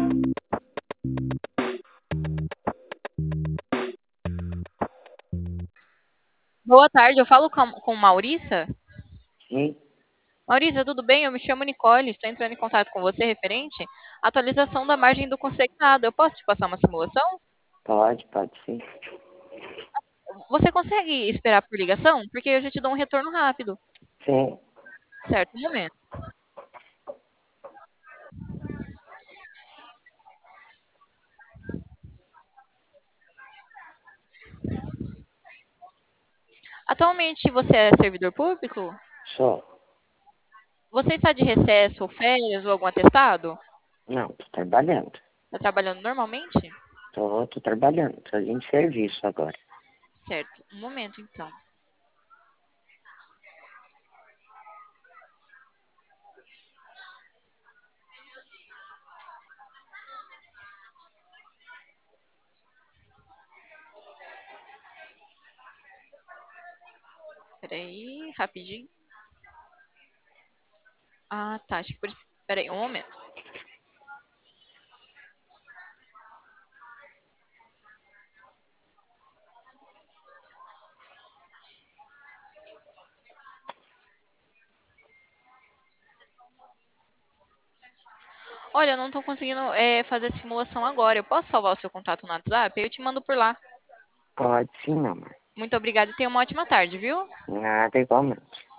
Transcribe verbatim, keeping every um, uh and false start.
Boa tarde, eu falo com, com Maurissa. Sim, Maurissa, tudo bem? Eu me chamo Nicole, estou entrando em contato com você referente à atualização da margem do consignado. Eu posso te passar uma simulação? pode, pode sim. Você consegue esperar por ligação? Porque eu já te dou um retorno rápido. Sim, Certo, um momento. Atualmente você é servidor público? sou. Você está de recesso ou férias ou algum atestado? Não, tô trabalhando. Está trabalhando normalmente? Tô, tô trabalhando, tô em serviço agora. Certo, um momento então. Peraí, rapidinho. Ah, tá, acho que por isso. Peraí, um momento. Olha, eu não estou conseguindo é, fazer a simulação agora. Eu posso salvar o seu contato no WhatsApp? Eu te mando por lá. Pode sim, meu amor. Muito obrigada e tenha uma ótima tarde, viu? Nada igualmente.